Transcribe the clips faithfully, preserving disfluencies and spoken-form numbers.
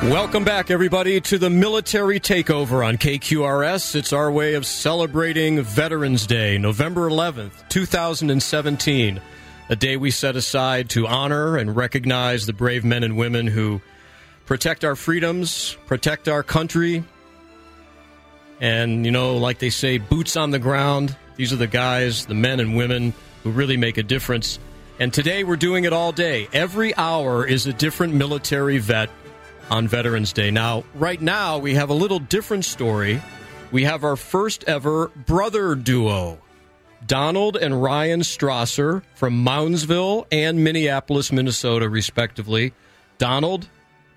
Welcome back, everybody, to the Military Takeover on K Q R S. It's our way of celebrating Veterans Day, November eleventh, two thousand seventeen, a day we set aside to honor and recognize the brave men and women who protect our freedoms, protect our country, and, you know, like they say, boots on the ground. These are the guys, the men and women who really make a difference. And today we're doing it all day. Every hour is a different military vet on Veterans Day. Now, right now, we have a little different story. We have our first ever brother duo, Donald and Ryan Strasser from Moundsville and Minneapolis, Minnesota, respectively. Donald,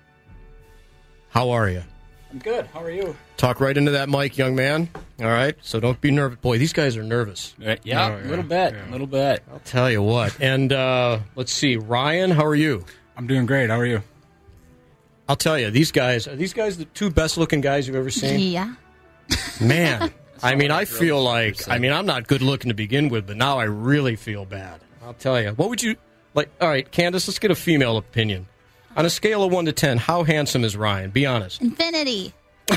how are you? I'm good. How are you? Talk right into that mic, young man. All right? So don't be nervous. Boy, these guys are nervous. Yeah, oh, yeah. a little bit. A yeah. little bit. I'll tell you what. And uh, let's see. Ryan, how are you? I'm doing great. How are you? I'll tell you, these guys, are these guys the two best-looking guys you've ever seen? Yeah. Man, I mean, I feel like, I mean, I'm not good-looking to begin with, but now I really feel bad. I'll tell you. What would you, like, all right, Candace, let's get a female opinion. On a scale of one to ten, how handsome is Ryan? Be honest. Infinity.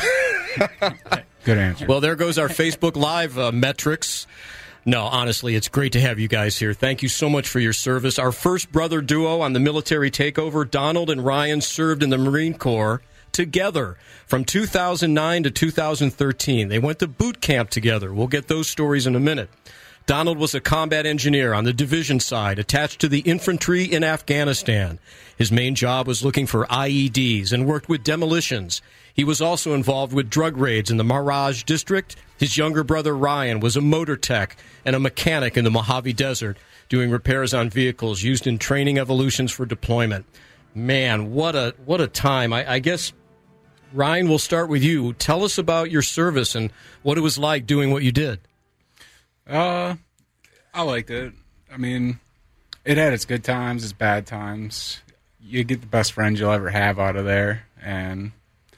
Good answer. Well, there goes our Facebook Live uh, metrics. No, honestly, it's great to have you guys here. Thank you so much for your service. Our first brother duo on the Military Takeover, Donald and Ryan, served in the Marine Corps together from two thousand nine to two thousand thirteen. They went to boot camp together. We'll get those stories in a minute. Donald was a combat engineer on the division side, attached to the infantry in Afghanistan. His main job was looking for I E Ds and worked with demolitions. He was also involved with drug raids in the Maraj district. His younger brother, Ryan, was a motor tech and a mechanic in the Mojave Desert, doing repairs on vehicles used in training evolutions for deployment. Man, what a what a time. I, I guess, Ryan, we'll start with you. Tell us about your service and what it was like doing what you did. Uh, I liked it. I mean, it had its good times, its bad times. You get the best friends you'll ever have out of there. And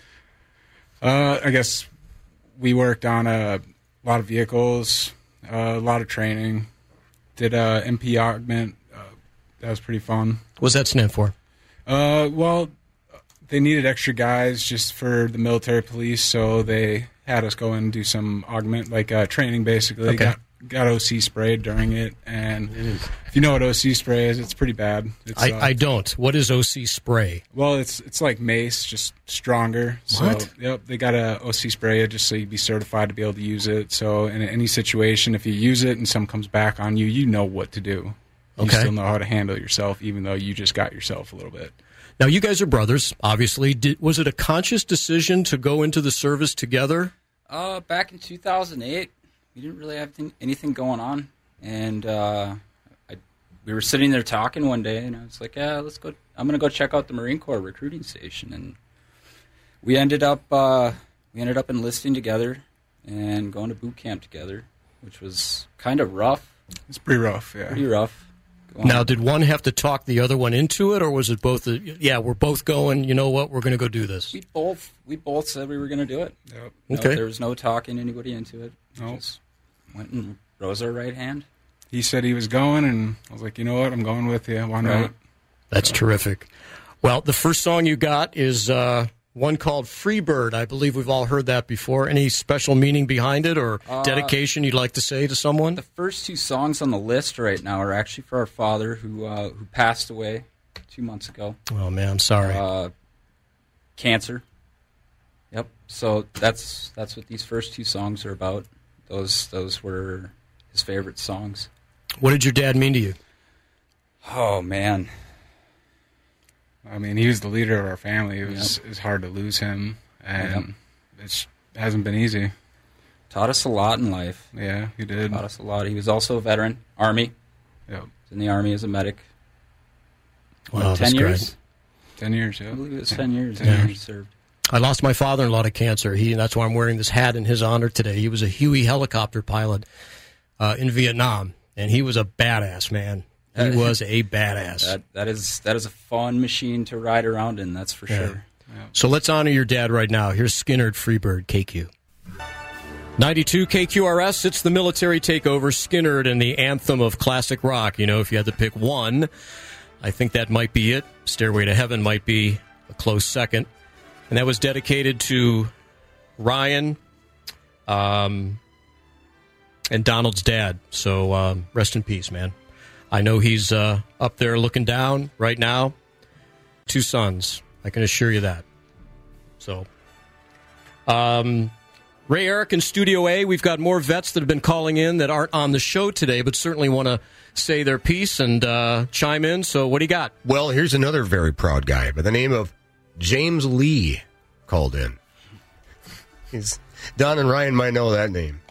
uh, I guess we worked on a lot of vehicles, uh, a lot of training. Did a M P augment. Uh, that was pretty fun. What's that stand for? Uh, well, they needed extra guys just for the military police, so they had us go in and do some augment, like uh, training, basically. Okay. Got, got O C sprayed during it, and if you know what O C spray is, it's pretty bad. It's, I, uh, I don't. What is O C spray? Well, it's it's like mace, just stronger. So, What? Yep, they got a O C spray just so you'd be certified to be able to use it. So in any situation, if you use it and something comes back on you, you know what to do. You Okay. still know how to handle yourself, even though you just got yourself a little bit. Now, you guys are brothers, obviously. Did, was it a conscious decision to go into the service together? Uh, back in two thousand eight, we didn't really have th- anything going on, and uh, I, we were sitting there talking one day, and I was like, "Yeah, let's go. I'm gonna go check out the Marine Corps recruiting station." And we ended up uh, we ended up enlisting together and going to boot camp together, which was kind of rough. It's pretty rough, yeah. Pretty rough. Go Now, on. did one have to talk the other one into it, or was it both, a, yeah, we're both going, you know what, we're going to go do this? we both we both said we were going to do it. Yep. No, Okay. there was no talking anybody into it. Nope. Just went and rose our right hand. He said he was going, and I was like, you know what, I'm going with you. Why not? Right. That's terrific. Well, the first song you got is uh, one called Freebird. I believe we've all heard that before. Any special meaning behind it or Uh, dedication you'd like to say to someone? The first two songs on the list right now are actually for our father who uh, who passed away two months ago. Oh, man, I'm sorry. Uh, cancer. Yep. So that's that's what these first two songs are about. Those those were his favorite songs. What did your dad mean to you? Oh man. I mean, he was the leader of our family. It was, it was hard to lose him, and it's, it hasn't been easy. Taught us a lot in life. Yeah, he did. Taught us a lot. He was also a veteran, Army. Yep. Was in the Army as a medic. What, Wow, ten that's years? great. Ten years, yeah. I believe it was ten years. Ten yeah. years. He served. I lost my father-in-law to cancer. He, and that's why I'm wearing this hat in his honor today. He was a Huey helicopter pilot uh, in Vietnam, and he was a badass, man. He was a badass. That that is that is a fun machine to ride around in. That's for Yeah. sure. So let's honor your dad right now. Here's Skynyrd Freebird, K Q. ninety-two K Q R S, it's the Military Takeover, Skynyrd, and the anthem of classic rock. You know, if you had to pick one, I think that might be it. Stairway to Heaven might be a close second. And that was dedicated to Ryan um, and Donald's dad. So um, rest in peace, man. I know he's uh, up there looking down right now. Two sons. I can assure you that. So, um, Ray Eric in Studio A. We've got more vets that have been calling in that aren't on the show today, but certainly want to say their piece and uh, chime in. So what do you got? Well, here's another very proud guy by the name of James Lee called in. He's, Don and Ryan might know that name.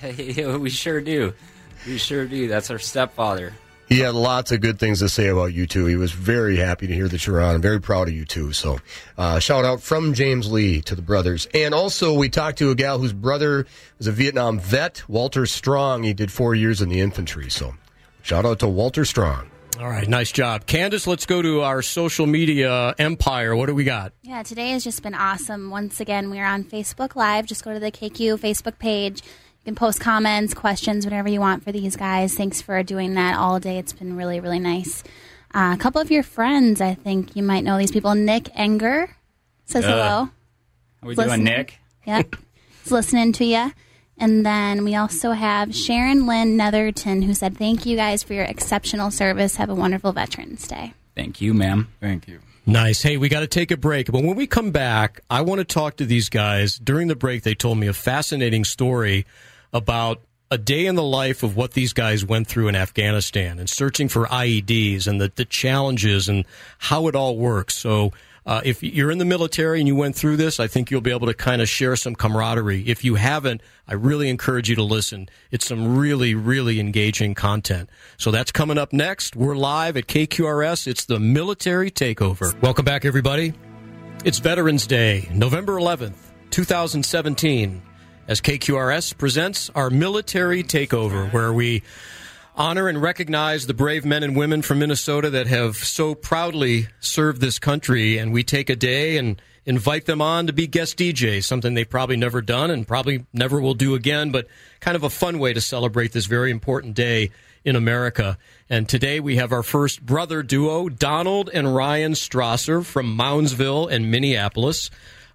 We sure do. We sure do. That's our stepfather. He had lots of good things to say about you two. He was very happy to hear that you're on. I'm very proud of you two. So uh, shout out from James Lee to the brothers. And also we talked to a gal whose brother was a Vietnam vet, Walter Strong. He did four years in the infantry. So shout out to Walter Strong. All right, nice job. Candace, let's go to our social media empire. What do we got? Yeah, today has just been awesome. Once again, we are on Facebook Live. Just go to the K Q Facebook page. You can post comments, questions, whatever you want for these guys. Thanks for doing that all day. It's been really, really nice. Uh, a couple of your friends, I think you might know these people. Nick Enger says uh, hello. How we listening. doing, Nick? Yep. He's listening to you. And then we also have Sharon Lynn Netherton, who said, thank you guys for your exceptional service. Have a wonderful Veterans Day. Thank you, ma'am. Thank you. Nice. Hey, we got to take a break. But when we come back, I want to talk to these guys. During the break, they told me a fascinating story about a day in the life of what these guys went through in Afghanistan and searching for I E Ds and the, the challenges and how it all works. So uh, if you're in the military and you went through this, I think you'll be able to kind of share some camaraderie. If you haven't, I really encourage you to listen. It's some really, really engaging content. So that's coming up next. We're live at K Q R S. It's the Military Takeover. Welcome back, everybody. It's Veterans Day, November eleventh, twenty seventeen. As K Q R S presents our Military Takeover, where we honor and recognize the brave men and women from Minnesota that have so proudly served this country, and we take a day and invite them on to be guest D Js, something they've probably never done and probably never will do again, but kind of a fun way to celebrate this very important day in America. And today we have our first brother duo, Donald and Ryan Strasser from Moundsville and Minneapolis.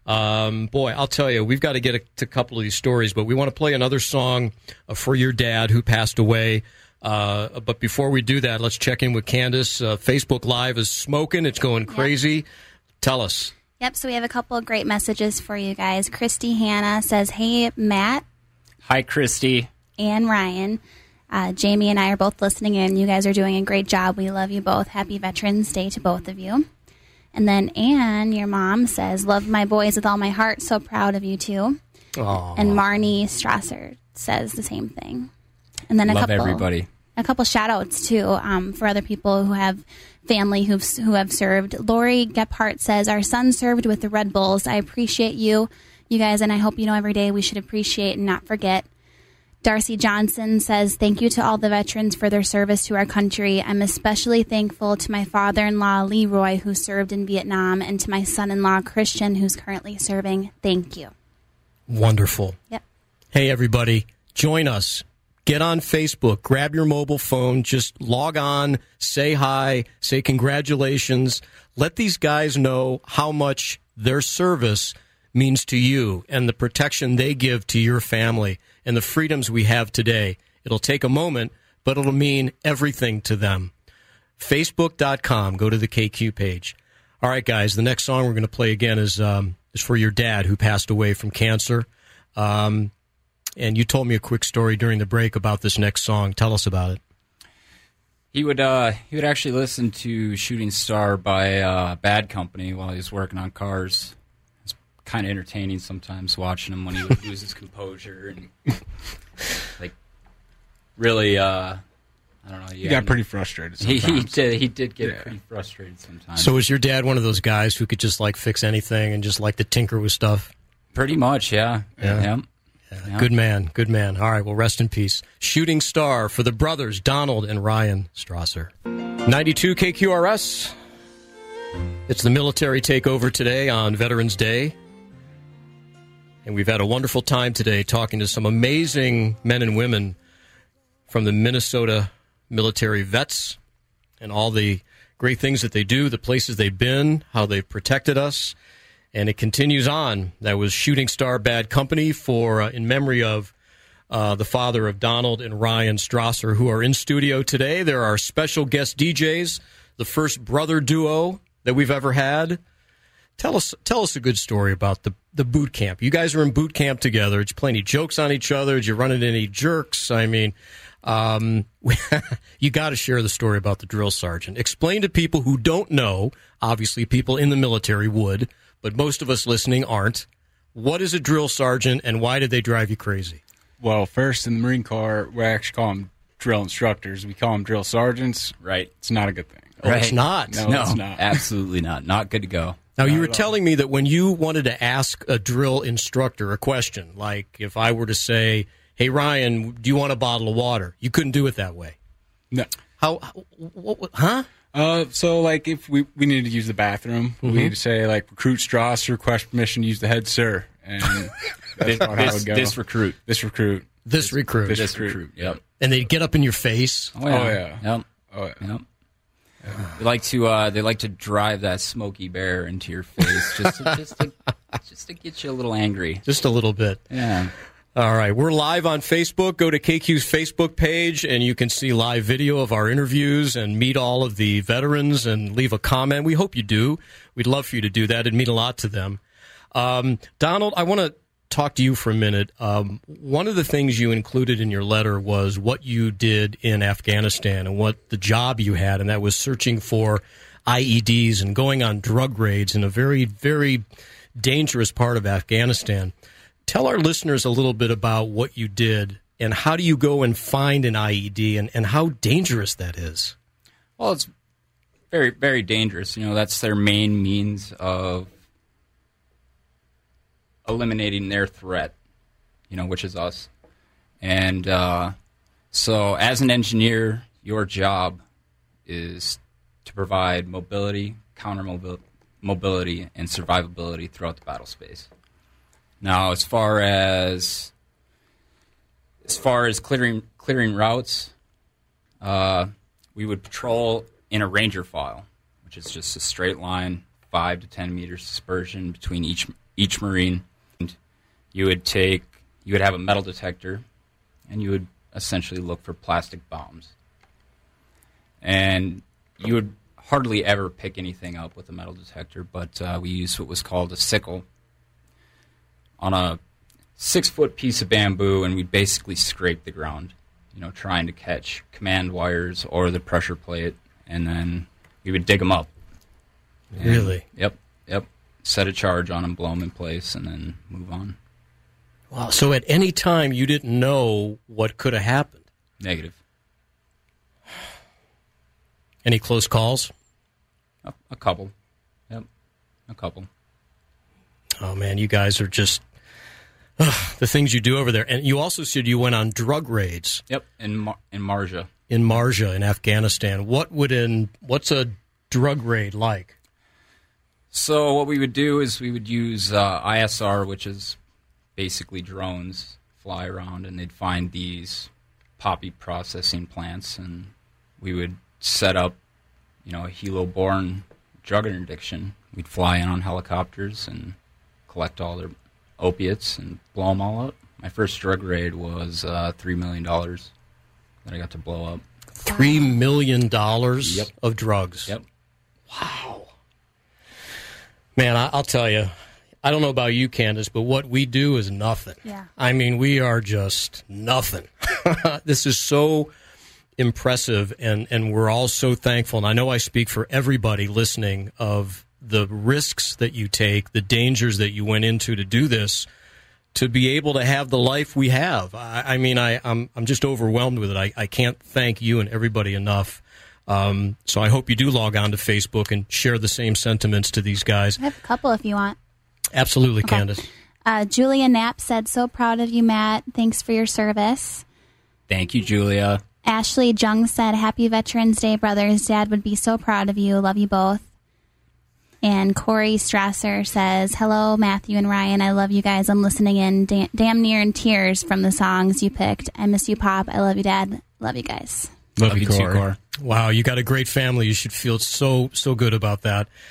Um, boy, I'll tell you, we've got to get a, to a couple of these stories, but we want to play another song uh, for your dad who passed away. Uh, but before we do that, let's check in with Candace. Uh, Facebook Live is smoking. It's going crazy. Yep. Tell us. Yep, so we have a couple of great messages for you guys. Christy Hanna says, hey, Matt. Hi, Christy. And Ryan. Uh, Jamie and I are both listening in. You guys are doing a great job. We love you both. Happy Veterans Day to both of you. And then Anne, your mom, says, love my boys with all my heart. So proud of you, too. Aww. And Marnie Strasser says the same thing. And then a love couple, everybody. A couple shout-outs, too, um, for other people who have family who've, who have served. Lori Gephardt says, our son served with the Red Bulls. I appreciate you, you guys, and I hope you know every day we should appreciate and not forget. Darcy Johnson says, thank you to all the veterans for their service to our country. I'm especially thankful to my father-in-law, Leroy, who served in Vietnam, and to my son-in-law, Christian, who's currently serving. Thank you. Wonderful. Yep. Hey, everybody, join us. Get on Facebook. Grab your mobile phone. Just log on, say hi, say congratulations. Let these guys know how much their service means to you and the protection they give to your family and the freedoms we have today. It'll take a moment, but it'll mean everything to them. Facebook dot com. Go to the K Q page. All right, guys, the next song we're going to play again is um, is for your dad who passed away from cancer. Um, and you told me a quick story during the break about this next song. Tell us about it. He would uh, he would actually listen to Shooting Star by uh, Bad Company while he was working on cars. It's kind of entertaining sometimes watching him when he would lose his composure and like really. Uh, I don't know. He got pretty frustrated He, sometimes. he did. He did get Yeah. pretty frustrated sometimes. So was your dad one of those guys who could just like fix anything and just like to tinker with stuff? pretty much, yeah. Yeah. Yeah. Yeah. Good man, good man. All right, well, rest in peace. Shooting Star for the brothers, Donald and Ryan Strasser. ninety-two K Q R S. It's the military takeover today on Veterans Day. And we've had a wonderful time today talking to some amazing men and women from the Minnesota military vets and all the great things that they do, the places they've been, how they've protected us. And it continues on. That was Shooting Star Bad Company for uh, in memory of uh, the father of Donald and Ryan Strasser, who are in studio today. They're our special guest D Js, the first brother duo that we've ever had. Tell us tell us a good story about the, the boot camp. You guys were in boot camp together. Did you play any jokes on each other? Did you run into any jerks? I mean, um, you got to share the story about the drill sergeant. Explain to people who don't know. Obviously, people in the military would, but most of us listening aren't. What is a drill sergeant, and why did they drive you crazy? Well, first, in the Marine Corps, we actually call them drill instructors. We call them drill sergeants. Right. It's not a good thing. Oh, Right. it's not. No, No, it's not. absolutely not. Not good to go. Now, you Not were at all. telling me that when you wanted to ask a drill instructor a question, like if I were to say, hey, Ryan, do you want a bottle of water? You couldn't do it that way. No. How, what, what, huh? Uh, so, like, if we, we needed to use the bathroom, we need to say, like, recruit Strasser, request permission to use the head, sir. And that's about how it This, would go. this recruit. This recruit. This recruit. this This recruit. recruit. Yep. And they'd get up in your face. Oh yeah. Oh, yeah. Yep. Oh, yeah. Yep. They like to uh, they like to drive that Smokey Bear into your face just to, just to just to get you a little angry. Just a little bit. Yeah. All right. We're live on Facebook. Go to K Q's Facebook page, and you can see live video of our interviews and meet all of the veterans and leave a comment. We hope you do. We'd love for you to do that. It'd mean a lot to them. Um, Donald, I want to talk to you for a minute. Um, one of the things you included in your letter was what you did in Afghanistan and what the job you had, and that was searching for I E Ds and going on drug raids in a very, very dangerous part of Afghanistan. Tell our listeners a little bit about what you did and how do you go and find an I E D and, and how dangerous that is. Well, it's very very dangerous. You know, that's their main means of eliminating their threat, you know, which is us. And uh, so as an engineer, your job is to provide mobility, counter mobility, and survivability throughout the battle space. Now, as far as as far as clearing clearing routes, uh, we would patrol in a ranger file, which is just a straight line, five to ten meters dispersion between each each Marine. And you would take you would have a metal detector, and you would essentially look for plastic bombs. And you would hardly ever pick anything up with a metal detector, but uh, we used what was called a sickle on a six-foot piece of bamboo, and we'd basically scrape the ground, you know, trying to catch command wires or the pressure plate, and then we would dig them up. And, Really? Yep, yep. Set a charge on them, blow them in place, and then move on. Wow. So at any time, you didn't know what could have happened? Negative. Any close calls? A, a couple. Yep, a couple. Oh, man, you guys are just... Ugh, the things you do over there. And you also said you went on drug raids. Yep, in Mar- in Marja. In Marja, in Afghanistan. What would in what's a drug raid like? So what we would do is we would use uh, I S R, which is basically drones, fly around, and they'd find these poppy processing plants, and we would set up, you know, a helo-borne drug interdiction. We'd fly in on helicopters and collect all their opiates and blow them all up. My first drug raid was uh, three million dollars that I got to blow up. Three million dollars Yep. of drugs. Yep. Wow. Man, I, I'll tell you, I don't know about you, Candace, but what we do is nothing. Yeah. I mean, we are just nothing. This is so impressive, and, and we're all so thankful. And I know I speak for everybody listening of the risks that you take, the dangers that you went into to do this, to be able to have the life we have. I, I mean, I, I'm I'm just overwhelmed with it. I, I can't thank you and everybody enough. Um, so I hope you do log on to Facebook and share the same sentiments to these guys. I have a couple if you want. Absolutely, Okay. Candace. Uh, Julia Knapp said, so proud of you, Matt. Thanks for your service. Thank you, Julia. Ashley Jung said, happy Veterans Day, brothers. Dad would be so proud of you. Love you both. And Corey Strasser says, hello, Matthew and Ryan. I love you guys. I'm listening in. Da- damn near in tears from the songs you picked. I miss you, Pop. I love you, Dad. Love you guys. Love, Love you, you too, Corey. Cor. Wow, you got a great family. You should feel so so good about that.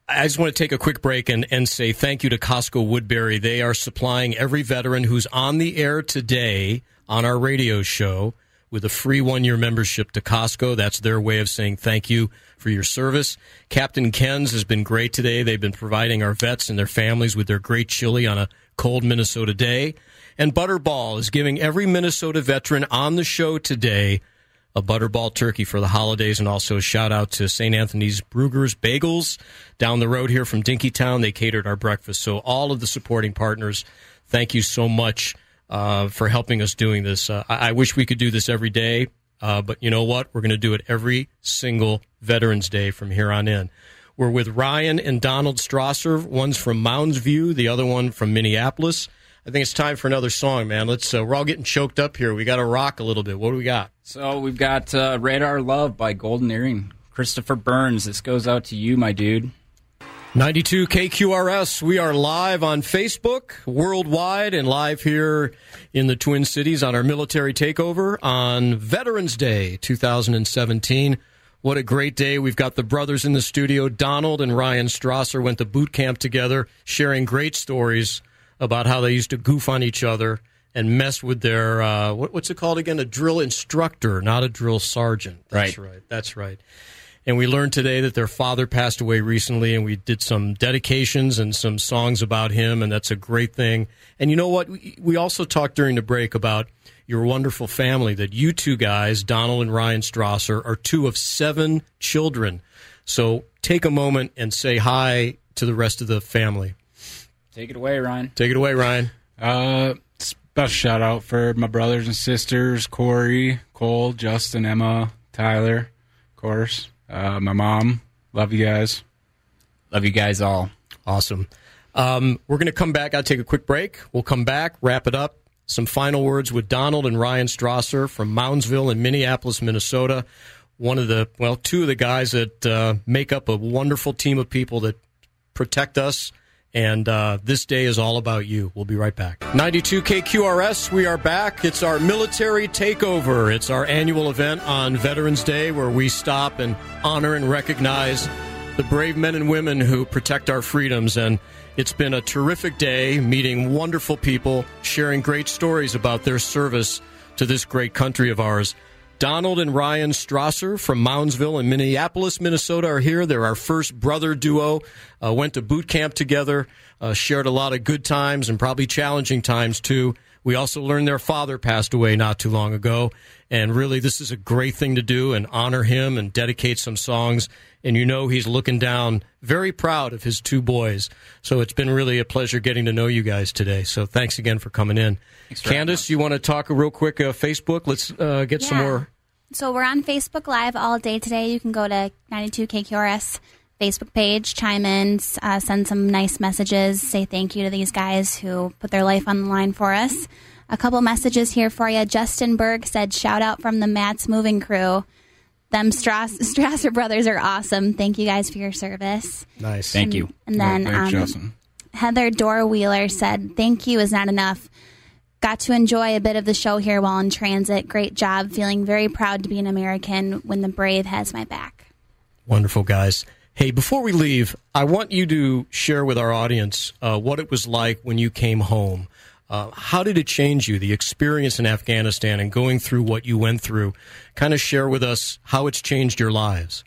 I just want to take a quick break and, and say thank you to Costco Woodbury. They are supplying every veteran who's on the air today on our radio show with a free one-year membership to Costco. That's their way of saying thank you for your service. Captain Ken's has been great today. They've been providing our vets and their families with their great chili on a cold Minnesota day. And Butterball is giving every Minnesota veteran on the show today a Butterball turkey for the holidays. And also a shout-out to Saint Anthony's Brugger's Bagels down the road here from Dinkytown. They catered our breakfast. So all of the supporting partners, thank you so much Uh, for helping us doing this. Uh, I, I wish we could do this every day, uh, but you know what? We're going to do it every single Veterans Day from here on in. We're with Ryan and Donald Strasser. One's from Mounds View, the other one from Minneapolis. I think it's time for another song, man. Let's. Uh, we're all getting choked up here. We got to rock a little bit. What do we got? So we've got uh, Radar Love by Golden Earring. Christopher Burns, this goes out to you, my dude. ninety-two K Q R S, we are live on Facebook, worldwide, and live here in the Twin Cities on our military takeover on Veterans Day two thousand seventeen. What a great day. We've got the brothers in the studio. Donald and Ryan Strasser went to boot camp together, sharing great stories about how they used to goof on each other and mess with their, uh, what, what's it called again? A drill instructor, not a drill sergeant. That's right. right. That's right. And we learned today that their father passed away recently, and we did some dedications and some songs about him, and that's a great thing. And you know what? We also talked during the break about your wonderful family, that you two guys, Donald and Ryan Strasser, are two of seven children. So take a moment and say hi to the rest of the family. Take it away, Ryan. Take it away, Ryan. Uh, special shout out for my brothers and sisters, Corey, Cole, Justin, Emma, Tyler, of course. Uh, my mom. Love you guys. Love you guys all. Awesome. Um, we're going to come back. I'll take a quick break. We'll come back, wrap it up. Some final words with Donald and Ryan Strasser from Moundsville in Minneapolis, Minnesota. One of the, well, two of the guys that uh, make up a wonderful team of people that protect us. And uh, this day is all about you. We'll be right back. ninety-two K Q R S, we are back. It's our military takeover. It's our annual event on Veterans Day where we stop and honor and recognize the brave men and women who protect our freedoms. And it's been a terrific day, meeting wonderful people, sharing great stories about their service to this great country of ours. Donald and Ryan Strasser from Moundsville in Minneapolis, Minnesota are here. They're our first brother duo. Uh, went to boot camp together, uh, shared a lot of good times and probably challenging times, too. We also learned their father passed away not too long ago. And really, this is a great thing to do and honor him and dedicate some songs. And you know he's looking down, very proud of his two boys. So it's been really a pleasure getting to know you guys today. So thanks again for coming in. Thanks for Candace, you want to talk real quick uh, Facebook? Let's uh, get Yeah. some more. So we're on Facebook Live all day today. You can go to ninety-two K Q R S Facebook page, chime in, uh, send some nice messages, say thank you to these guys who put their life on the line for us. A couple messages here for you. Justin Berg said, shout out from the Matt's Moving Crew. Them Strass- Strasser brothers are awesome. Thank you guys for your service. Nice. Thank you. And then Yeah, thanks, um, Justin. Heather Dorwheeler said, thank you is not enough. Got to enjoy a bit of the show here while in transit. Great job. Feeling very proud to be an American when the brave has my back. Wonderful, guys. Hey, before we leave, I want you to share with our audience uh, what it was like when you came home. Uh, how did it change you, the experience in Afghanistan and going through what you went through? Kind of share with us how it's changed your lives.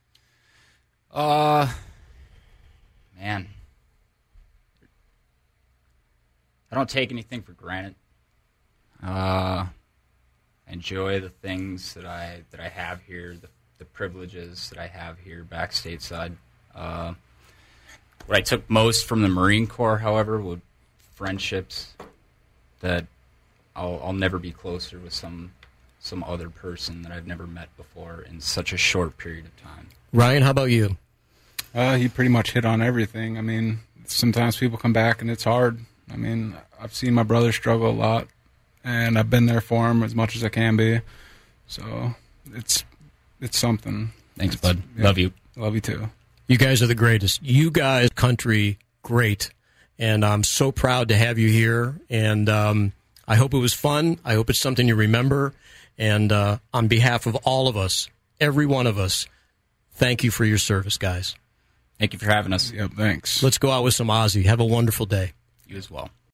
Uh, man. I don't take anything for granted. Uh, I enjoy the things that I that I have here, the, the privileges that I have here back stateside. Uh, what I took most from the Marine Corps, however, were friendships that I'll, I'll never be closer with some some other person that I've never met before in such a short period of time. Ryan, how about you? Uh, he pretty much hit on everything. I mean, sometimes people come back and it's hard. I mean, I've seen my brother struggle a lot, and I've been there for him as much as I can be. So it's it's something. Thanks, It's- bud. yeah. Love you. Love you too. You guys are the greatest. You guys, country, great. And I'm so proud to have you here. And um, I hope it was fun. I hope it's something you remember. And uh, on behalf of all of us, every one of us, thank you for your service, guys. Thank you for having us. Yep, thanks. Let's go out with some Ozzy. Have a wonderful day. You as well.